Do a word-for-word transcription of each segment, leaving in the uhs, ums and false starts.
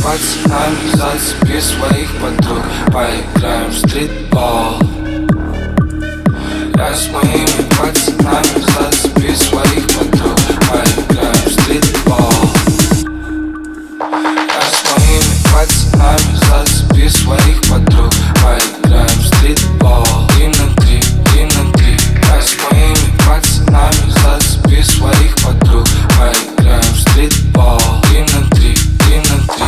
пацанами зацепи своих подруг, поиграем в стритбол. Я с моими пацанами зацепи своих подруг, поиграем в стритбол. Я с моими пацанами зацепи своих подруг, поиграем в стритбол. Три на три, три на три. Я с моими пацанами зацепи своих подруг, поиграем в стритбол. Три на три, три на три.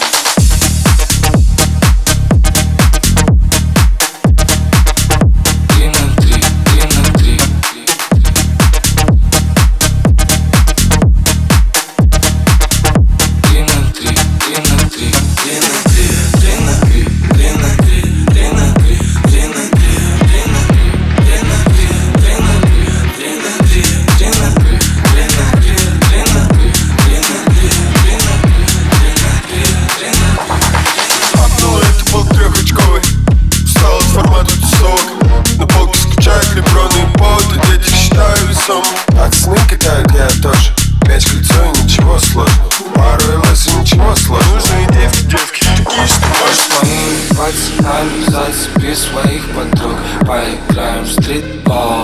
Пацаны кидают, я тоже. Мяч, кольцо и ничего сложного. Пару ЛС и ничего сложного. Нужные девки, девки, такие, что можешь. С моими пацанами зацепи своих подруг, поиграем в стритбол.